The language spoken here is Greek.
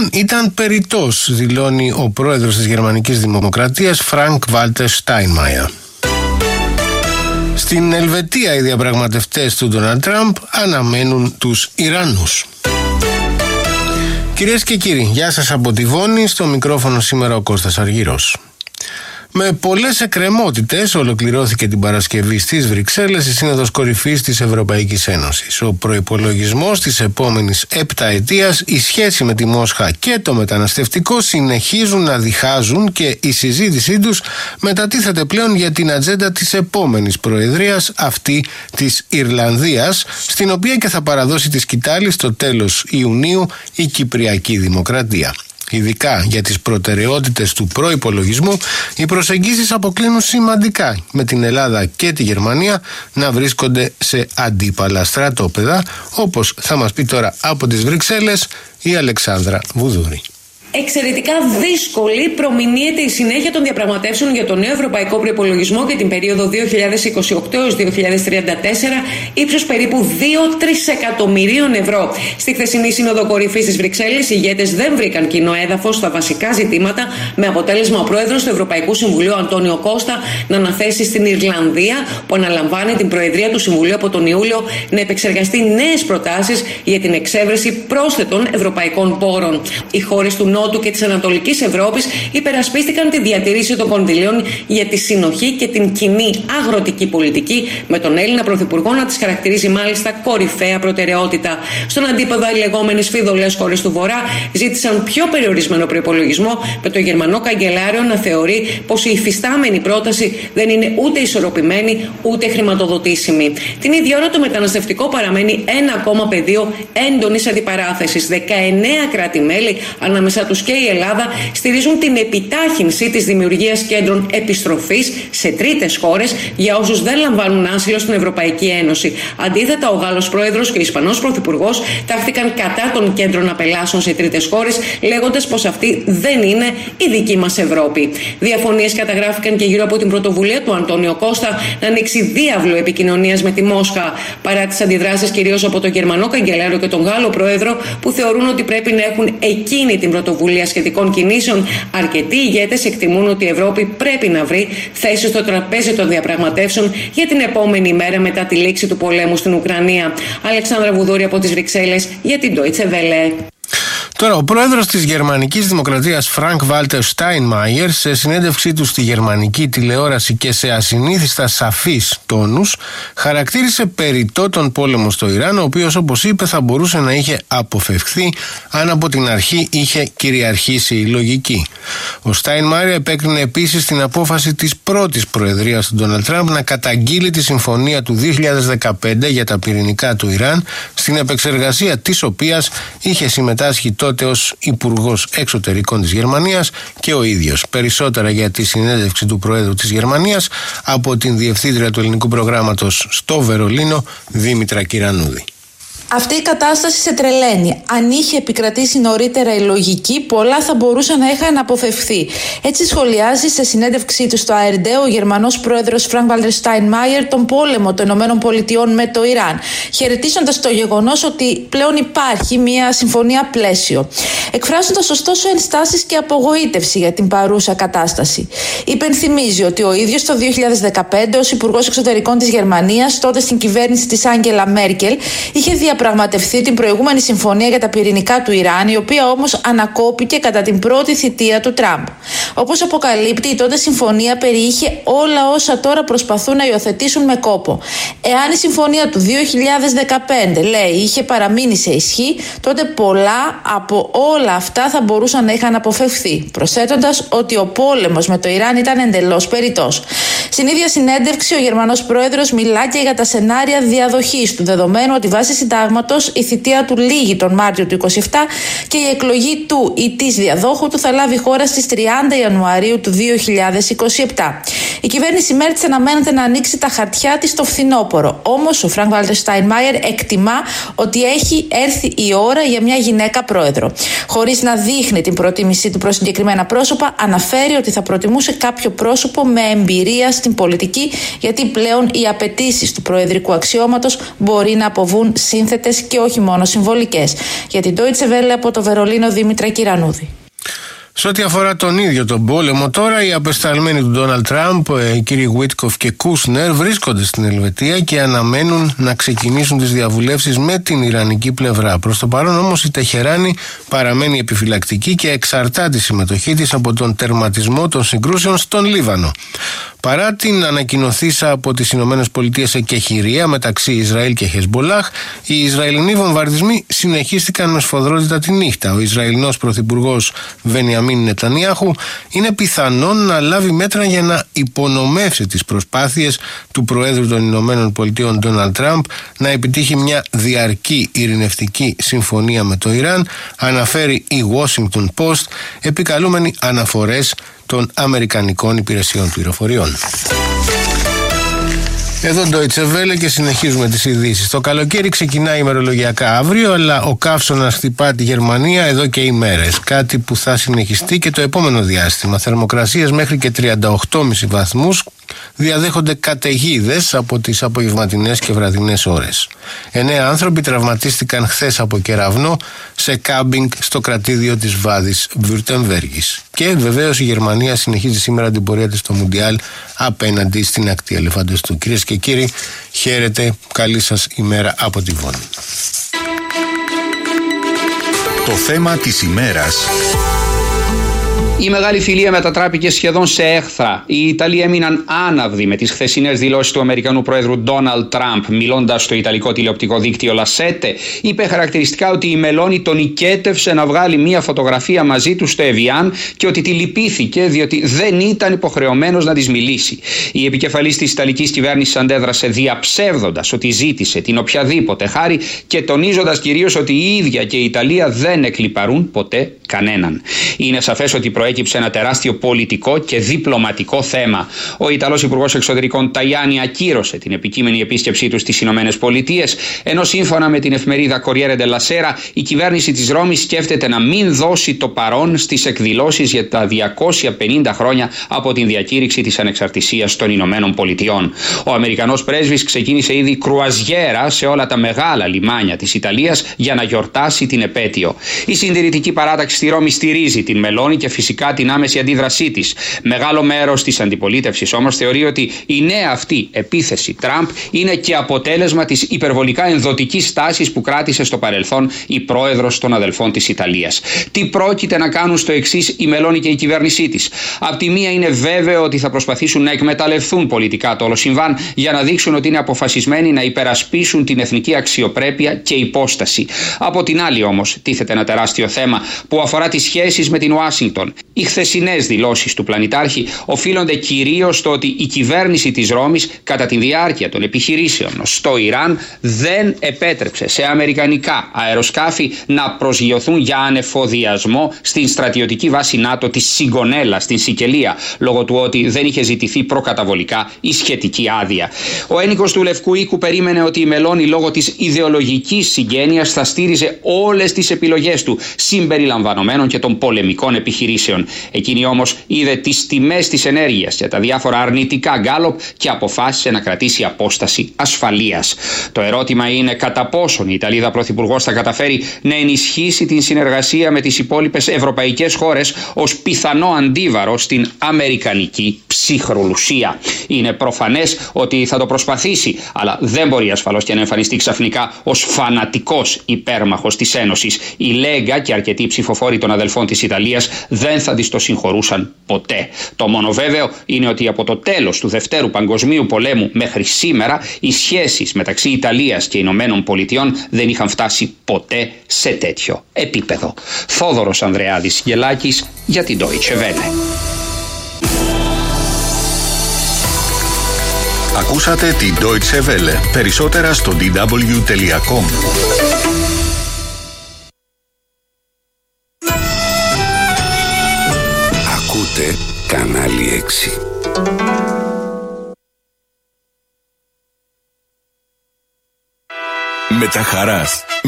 Ιράν ήταν περιττός, δηλώνει ο πρόεδρος της Γερμανικής Δημοκρατίας Φρανκ Βάλτερ Στάινμαϊερ. Στην Ελβετία οι διαπραγματευτές του Ντόναλντ Τραμπ αναμένουν τους Ιρανούς. Κυρίες και κύριοι, γεια σας από τη Βόνη, στο μικρόφωνο σήμερα ο Κώστας Αργυρός. Με πολλές εκκρεμότητες ολοκληρώθηκε την Παρασκευή στις Βρυξέλλες η Σύνοδος Κορυφής της Ευρωπαϊκής Ένωσης. Ο προϋπολογισμός της επόμενης επταετίας, η σχέση με τη Μόσχα και το μεταναστευτικό συνεχίζουν να διχάζουν και η συζήτησή τους μετατίθεται πλέον για την ατζέντα της επόμενης προεδρίας, αυτή της Ιρλανδίας, στην οποία και θα παραδώσει τη σκητάλη στο τέλος Ιουνίου η Κυπριακή Δημοκρατία. Ειδικά για τις προτεραιότητες του προϋπολογισμού, οι προσεγγίσεις αποκλίνουν σημαντικά, με την Ελλάδα και τη Γερμανία να βρίσκονται σε αντίπαλα στρατόπεδα, όπως θα μας πει τώρα από τις Βρυξέλλες η Αλεξάνδρα Βουδούρη. Εξαιρετικά δύσκολη προμηνύεται η συνέχεια των διαπραγματεύσεων για τον νέο ευρωπαϊκό προϋπολογισμό για την περίοδο 2028 έως 2034, ύψος περίπου 2-3 εκατομμυρίων ευρώ. Στη χθεσινή Σύνοδο Κορυφής της Βρυξέλλης, οι ηγέτες δεν βρήκαν κοινό έδαφος στα βασικά ζητήματα, με αποτέλεσμα ο πρόεδρος του Ευρωπαϊκού Συμβουλίου, Αντώνιο Κώστα, να αναθέσει στην Ιρλανδία, που αναλαμβάνει την προεδρία του Συμβουλίου από τον Ιούλιο, να επεξεργαστεί νέες προτάσεις για την εξέβρεση πρόσθετων ευρωπαϊκών πόρων. Οι χώρες του Νότου και της Ανατολικής Ευρώπης υπερασπίστηκαν τη διατήρηση των κονδυλίων για τη συνοχή και την κοινή αγροτική πολιτική, με τον Έλληνα Πρωθυπουργό να τις χαρακτηρίζει μάλιστα κορυφαία προτεραιότητα. Στον αντίποδα, οι λεγόμενες φιδωλές χώρες του Βορρά ζήτησαν πιο περιορισμένο προϋπολογισμό, με τον Γερμανό Καγκελάριο να θεωρεί πως η υφιστάμενη πρόταση δεν είναι ούτε ισορροπημένη ούτε χρηματοδοτήσιμη. Την ίδια ώρα, το μεταναστευτικό παραμένει ένα ακόμα πεδίο έντονης αντιπαράθεσης. 19 κράτη-μέλη, ανάμεσα τους και η Ελλάδα, στηρίζουν την επιτάχυνση της δημιουργίας κέντρων επιστροφής σε τρίτες χώρες για όσους δεν λαμβάνουν άσυλο στην Ευρωπαϊκή Ένωση. Αντίθετα, ο Γάλλος Πρόεδρος και ο Ισπανός Πρωθυπουργός τάχθηκαν κατά των κέντρων απελάσεων σε τρίτες χώρες, λέγοντας πως αυτή δεν είναι η δική μας Ευρώπη. Διαφωνίες καταγράφηκαν και γύρω από την πρωτοβουλία του Αντώνιο Κώστα να ανοίξει διάβλο επικοινωνίας με τη Μόσχα, παρά τις αντιδράσεις κυρίως από τον Γερμανό Καγκελάριο και τον Γάλλο Πρόεδρο, που θεωρούν ότι πρέπει να έχουν εκείνη την πρωτοβουλία σχετικών κινήσεων. Αρκετοί ηγέτες εκτιμούν ότι η Ευρώπη πρέπει να βρει θέση στο τραπέζι των διαπραγματεύσεων για την επόμενη ημέρα μετά τη λήξη του πολέμου στην Ουκρανία. Αλεξάνδρα Βουδούρη από τις Βρυξέλλες για την Deutsche Welle. Τώρα, ο πρόεδρος της Γερμανικής Δημοκρατίας Φρανκ Βάλτερ Στάινμαϊερ, σε συνέντευξή του στη γερμανική τηλεόραση και σε ασυνήθιστα σαφείς τόνους, χαρακτήρισε περιττό τον πόλεμο στο Ιράν, ο οποίος, όπως είπε, θα μπορούσε να είχε αποφευχθεί αν από την αρχή είχε κυριαρχήσει η λογική. Ο Στάινμαϊερ επέκρινε επίσης την απόφαση της πρώτης προεδρίας του Ντόναλντ Τραμπ να καταγγείλει τη συμφωνία του 2015 για τα πυρηνικά του Ιράν, στην επεξεργασία της οποίας είχε συμμετάσχει τότε ως Υπουργός Εξωτερικών της Γερμανίας και ο ίδιος. Περισσότερα για τη συνέντευξη του Προέδρου της Γερμανίας από την Διευθύντρια του Ελληνικού Προγράμματος στο Βερολίνο, Δήμητρα Κυρανούδη. Αυτή η κατάσταση σε τρελαίνει. Αν είχε επικρατήσει νωρίτερα η λογική, πολλά θα μπορούσαν να είχαν αποφευθεί. Έτσι σχολιάζει σε συνέντευξή του στο ARD ο Γερμανός πρόεδρος Φρανκ Βάλτερ Στάινμαϊερ τον πόλεμο των ΗΠΑ με το Ιράν, χαιρετίζοντας το γεγονός ότι πλέον υπάρχει μια συμφωνία πλαίσιο. Εκφράζοντας ωστόσο ενστάσεις και απογοήτευση για την παρούσα κατάσταση. Υπενθυμίζει ότι ο ίδιος το 2015 ως Υπουργός Εξωτερικών της Γερμανίας, τότε στην κυβέρνηση της Άγγελα Μέρκελ, είχε διαπραγματευτεί την προηγούμενη συμφωνία για τα πυρηνικά του Ιράν, η οποία όμως ανακόπηκε κατά την πρώτη θητεία του Τραμπ. Όπως αποκαλύπτει, η τότε συμφωνία περιείχε όλα όσα τώρα προσπαθούν να υιοθετήσουν με κόπο. Εάν η συμφωνία του 2015, λέει, είχε παραμείνει σε ισχύ, τότε πολλά από όλα αυτά θα μπορούσαν να είχαν αποφευθεί, προσθέτοντας ότι ο πόλεμος με το Ιράν ήταν εντελώς περιττός. Στην ίδια συνέντευξη, ο Γερμανός πρόεδρος μιλά και για τα σενάρια διαδοχής του, δεδομένου ότι βάσει συντάγματος η θητεία του λήγει τον Μάρτιο του 2027 και η εκλογή του ή της διαδόχου του θα λάβει χώρα στις 30 Ιανουαρίου του 2027. Η κυβέρνηση Μέρτς αναμένεται να ανοίξει τα χαρτιά της το φθινόπωρο. Όμως ο Φρανκ Βάλτερ Στάινμαϊερ εκτιμά ότι έχει έρθει η ώρα για μια γυναίκα πρόεδρο. Χωρίς να δείχνει την προτίμησή του προς συγκεκριμένα πρόσωπα, αναφέρει ότι θα προτιμούσε κάποιο πρόσωπο με εμπειρία στην πολιτική, γιατί πλέον οι απαιτήσεις του προεδρικού αξιώματος μπορεί να αποβούν σύνθετες και όχι μόνο συμβολικές. Για την Deutsche Welle από το Βερολίνο, Δήμητρα Κυρανούδη. Σε ό,τι αφορά τον ίδιο τον πόλεμο, τώρα οι απεσταλμένοι του Ντόναλντ Τραμπ, οι κύριοι Βίτκοφ και Κούσνερ, βρίσκονται στην Ελβετία και αναμένουν να ξεκινήσουν τις διαβουλεύσεις με την ιρανική πλευρά. Προς το παρόν όμως η Τεχεράνη παραμένει επιφυλακτική και εξαρτά τη συμμετοχή της από τον τερματισμό των συγκρούσεων στον Λίβανο. Παρά την ανακοινωθήσα από τις ΗΠΑ εκεχηρία μεταξύ Ισραήλ και Χεσμπολάχ, οι Ισραηλινοί βομβαρδισμοί συνεχίστηκαν με σφοδρότητα τη νύχτα. Ο Ισραηλινός πρωθυπουργός Μπενιαμίν Νετανιάχου είναι πιθανόν να λάβει μέτρα για να υπονομεύσει τις προσπάθειες του Προέδρου των ΗΠΑ Ντόναλντ Τραμπ να επιτύχει μια διαρκή ειρηνευτική συμφωνία με το Ιράν, αναφέρει η Washington Post, επικαλούμενη αναφορές των Αμερικανικών υπηρεσιών πληροφοριών. Εδώ Deutsche Welle και συνεχίζουμε τις ειδήσεις. Το καλοκαίρι ξεκινάει ημερολογιακά αύριο, αλλά ο καύσωνας χτυπά τη Γερμανία εδώ και ημέρες. Κάτι που θα συνεχιστεί και το επόμενο διάστημα. Θερμοκρασίες μέχρι και 38,5 βαθμούς διαδέχονται καταιγίδες από τις απογευματινές και βραδινές ώρες. 9 άνθρωποι τραυματίστηκαν χθες από κεραυνό σε κάμπινγκ στο κρατήδιο της Βάδης Βιουρτεμβέργης. Και βεβαίως η Γερμανία συνεχίζει σήμερα την πορεία της στο Μουντιάλ απέναντι στην ακτή ελεφαντοστού. Κυρίες και κύριοι, χαίρετε, καλή σας ημέρα από τη Βόνη. Το θέμα της ημέρας. Η μεγάλη φιλία μετατράπηκε σχεδόν σε έχθρα. Οι Ιταλοί έμειναν άναυδοι με τις χθεσινές δηλώσεις του Αμερικανού Προέδρου Ντόναλντ Τραμπ. Μιλώντας στο ιταλικό τηλεοπτικό δίκτυο Λασέτε, είπε χαρακτηριστικά ότι η Μελώνη τον οικέτευσε να βγάλει μία φωτογραφία μαζί του στο Εβιάν και ότι τη λυπήθηκε διότι δεν ήταν υποχρεωμένος να της μιλήσει. Η επικεφαλής της Ιταλικής κυβέρνησης αντέδρασε διαψεύδοντας ότι ζήτησε την οποιαδήποτε χάρη και τονίζοντας κυρίως ότι η ίδια και η Ιταλία δεν εκλιπαρούν ποτέ κανέναν. Είναι σαφές ότι προέκυψε ένα τεράστιο πολιτικό και διπλωματικό θέμα. Ο Ιταλός Υπουργός Εξωτερικών Ταγιάννη ακύρωσε την επικείμενη επίσκεψή του στις Ηνωμένες Πολιτείες, ενώ σύμφωνα με την εφημερίδα Corriere della Sera, η κυβέρνηση της Ρώμης σκέφτεται να μην δώσει το παρόν στις εκδηλώσεις για τα 250 χρόνια από την διακήρυξη της ανεξαρτησίας των Ηνωμένων Πολιτειών. Ο Αμερικανός πρέσβης ξεκίνησε ήδη κρουαζιέρα σε όλα τα μεγάλα λιμάνια της Ιταλίας για να γιορτάσει την επέτειο. Η συντηρητική παράταξη στη Ρώμη στηρίζει την Μελώνη και φυσικά την άμεση αντίδρασή της. Μεγάλο μέρος της αντιπολίτευσης όμως θεωρεί ότι η νέα αυτή επίθεση Τραμπ είναι και αποτέλεσμα της υπερβολικά ενδοτικής στάσης που κράτησε στο παρελθόν η πρόεδρος των αδελφών της Ιταλίας. Τι πρόκειται να κάνουν στο εξής η Μελώνη και η κυβέρνησή της? Απ' τη μία είναι βέβαιο ότι θα προσπαθήσουν να εκμεταλλευτούν πολιτικά το όλο συμβάν για να δείξουν ότι είναι αποφασισμένοι να υπερασπίσουν την εθνική αξιοπρέπεια και υπόσταση. Από την άλλη όμως τίθεται ένα τεράστιο θέμα που αφορά τις σχέσεις με την Ουάσιγκτον. Οι χθεσινές δηλώσεις του πλανητάρχη οφείλονται κυρίως στο ότι η κυβέρνηση της Ρώμης κατά τη διάρκεια των επιχειρήσεων στο Ιράν δεν επέτρεψε σε αμερικανικά αεροσκάφη να προσγειωθούν για ανεφοδιασμό στην στρατιωτική βάση ΝΑΤΟ της Σιγκονέλα στην Σικελία, λόγω του ότι δεν είχε ζητηθεί προκαταβολικά η σχετική άδεια. Ο ένικος του Λευκού Οίκου περίμενε ότι η Μελώνη λόγω της ιδεολογικής συγγένειας θα στήριζε όλες τις επιλογές του, συμπεριλαμβανομένων και των πολεμικών επιχειρήσεων. Εκείνη όμως είδε τις τιμές της ενέργειας για τα διάφορα αρνητικά γκάλοπ και αποφάσισε να κρατήσει απόσταση ασφαλείας. Το ερώτημα είναι κατά πόσον η Ιταλίδα Πρωθυπουργός θα καταφέρει να ενισχύσει την συνεργασία με τις υπόλοιπες ευρωπαϊκές χώρες ως πιθανό αντίβαρο στην αμερικανική ψυχρολουσία. Είναι προφανές ότι θα το προσπαθήσει, αλλά δεν μπορεί ασφαλώς και να εμφανιστεί ξαφνικά ως φανατικός υπέρμαχος της Ένωσης. Η Λέγκα και αρκετοί ψηφοφόροι των αδελφών της Ιταλίας δεν θα της το συγχωρούσαν ποτέ. Το μόνο βέβαιο είναι ότι από το τέλος του Δευτέρου Παγκοσμίου Πολέμου μέχρι σήμερα οι σχέσεις μεταξύ Ιταλίας και Ηνωμένων Πολιτειών δεν είχαν φτάσει ποτέ σε τέτοιο επίπεδο. Θόδωρος Ανδρεάδης Γελάκης για την Deutsche Welle. Ακούσατε την Deutsche Welle. Περισσότερα στο dw.com. Ακούτε Κανάλι 6. με τα χαράς.